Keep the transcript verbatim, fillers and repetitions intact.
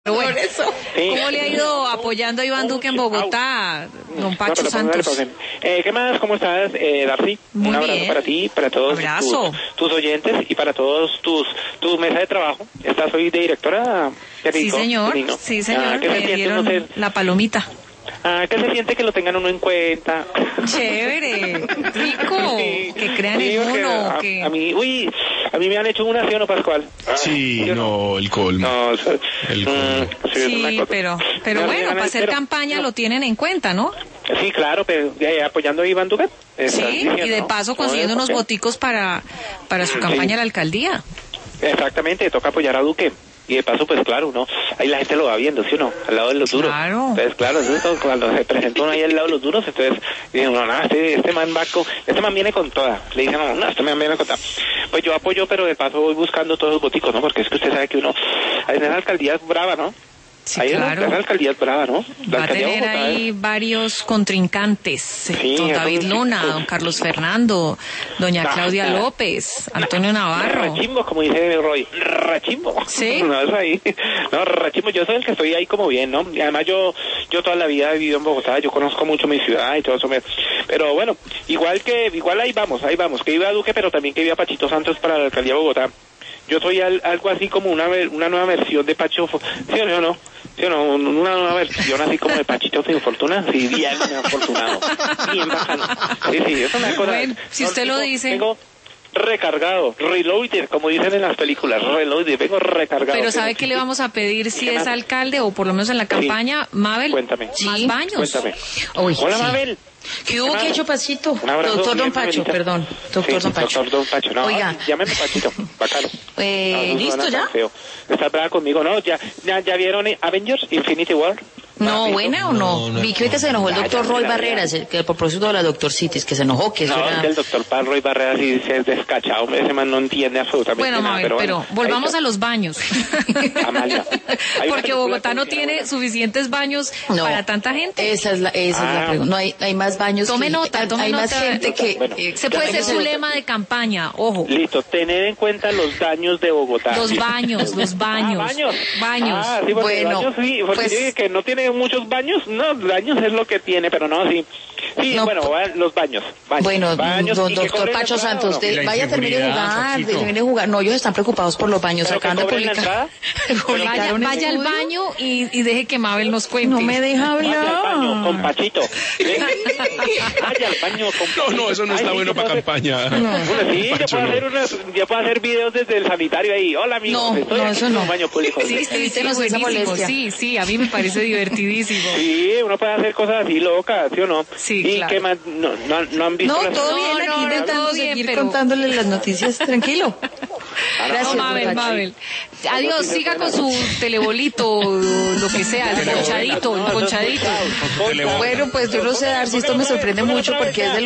Bueno, Sí. ¿cómo le ha ido apoyando a Iván Duque en Bogotá, don Pacho No, pero Santos? póngale pausa. Eh, ¿Qué más? ¿Cómo estás, eh, Darcy? Muy Un abrazo bien. para ti, para todos Abrazo. tus, tus oyentes y para todos tus tu mesa de trabajo. ¿Estás hoy de directora? Qué Sí, rico, señor, qué lindo. sí, señor, Ah, ¿qué se me siente dieron uno ser- la palomita. Ah, ¿qué se siente que lo tengan uno en cuenta? Chévere, rico, Sí, que crean sí, en porque uno, a, que... a mí, uy, a mí me han hecho una, ¿sí o no, Pascual? Sí, ¿Sí o no, el colmo. No, eso- El mm, colmo. sí, es una Sí, cosa. pero, pero No, bueno, no, no, para hacer pero- campaña no. lo tienen en cuenta, ¿no? Sí, claro, pero eh, apoyando a Iván Duque. estás Sí, diciendo, y de ¿no? paso No, consiguiendo unos ok. boticos para, para su Sí. campaña a la alcaldía. Exactamente, toca apoyar a Duque. Y de paso, pues claro, ¿no? Ahí la gente lo va viendo, ¿sí o no? Al lado de los duros. Claro. Entonces, claro, eso es todo, cuando se presenta uno ahí al lado de los duros, entonces dicen, no, nada, este, este man va con, este man viene con toda. Le dicen, no, no, este man viene con toda. Pues yo apoyo, pero de paso voy buscando todos los boticos, ¿no? Porque es que usted sabe que uno, ahí en la alcaldía es brava, ¿no? Sí, ahí en la- claro. en la alcaldía es brava, ¿no? La Va a alcaldía de tener Bogotá ahí es- varios contrincantes, Sí, don eso David sí, Luna, pues. don Carlos Fernando, doña Ah, Claudia ah. López, Antonio Navarro. Rachimbo, como dice Roy. Rachimbo. ¿Sí? No, es ahí. No, rachimbo. Yo soy el que estoy ahí como bien, ¿no? Y además yo, yo toda la vida he vivido en Bogotá, yo conozco mucho mi ciudad y todo eso. me- Pero bueno, igual que, igual ahí vamos, ahí vamos. Que iba Duque, pero también que iba Pachito Santos para la alcaldía de Bogotá. Yo soy al- algo así como una ver- una nueva versión de Pacho, Fo- ¿sí o no? no? ¿Sí o no? Una nueva versión así como de Pachito sin fortuna, sí, bien afortunado, bien bacano. Sí, sí, es una cosa. Bueno, si usted lo vengo- dice. Vengo recargado, reloaded, como dicen en las películas, reloaded, vengo recargado. Pero ¿sabe qué le vamos a pedir si ¿Qué es más? alcalde o por lo menos en la campaña? Mabel, Cuéntame. más Sí, baños. Cuéntame. Uy, Hola, sí. Mabel. ¿Qué hubo, ¿Qué que más? hecho Pachito? Un abrazo, Doctor Don bien, Pacho, Mabelita. perdón. Doctor Sí, Don Pacho. Doctor Don Pacho, no, Oiga. llámeme Pachito, bacano. Eh, No, no ¿listo suena ya? tan feo. ¿Estás brava conmigo? No, ya, ya, ya vieron Avengers Infinity War. No, ¿Has ¿buena o no? No, no, Vi que ahorita se enojó el Ya, doctor ya, Roy ya, Barreras, ya. el que por propósito de la doctor Citis, que se enojó, que eso No, es era... que el doctor Pablo y Barrera sí se es descachado, hombre, ese man no entiende absolutamente Bueno, nada. Mabel, pero, bueno, volvamos ahí a los baños. está. Amalia. Hay una Porque película Bogotá no colombiana tiene buena. suficientes baños No, para tanta gente. Esa es la, esa es la Ah. pregunta. No, hay, hay más baños. Tome que, nota, hay, tome hay más nota. gente que... Bueno. eh, Se puede ser que- su lema de campaña, ojo. Listo, tener en cuenta los daños de Bogotá. Los baños, los baños. Ah, baños. Baños. Ah, sí, porque Bueno, baños sí, porque pues- dice que no tiene muchos baños. No, baños es lo que tiene, pero no, sí. Sí, No, bueno, po- va- los baños. baños Bueno, baños, don y que doctor cobren la Pacho entrada, Santos, ¿o no? Y de, la vaya, termine de inseguridad, jugar, Paquito. termine de jugar. No, ellos están preocupados por los baños. ¿Pero que Acaban de cobren la publicar. entrada? Vaya, publicaron vaya al estudio. baño y, y deje que Mabel nos cuente. No me deja Vaya al baño con hablar. Pachito. Venga. Vaya al baño con Pachito. No, no, eso no Ay, está sí, bueno yo para puedo hacer- campaña. Bueno, sí, yo Pacho, puedo, no. hacer unas, yo puedo hacer videos desde el sanitario ahí. Hola, amigos. No, estoy no, aquí eso en no. un baño público. Sí, sí, sí, Evítenos esa buenísimo. molestia. Sí, sí, a mí me parece divertidísimo. Sí, uno puede hacer cosas así locas, ¿sí o no? Sí, ¿Y claro. qué más? No, no, no han visto No, las- todo No, bien, no, aquí no, intentando todo bien, seguir pero- contándole las noticias, tranquilo. Ah, no, Gracias, No, Mabel, Pacho. Mabel. Adiós, siga con su telebolito, lo que sea, el ponchadito, el ponchadito. Con- Bueno, pues yo no sé, Darcy, esto me sorprende mucho porque es de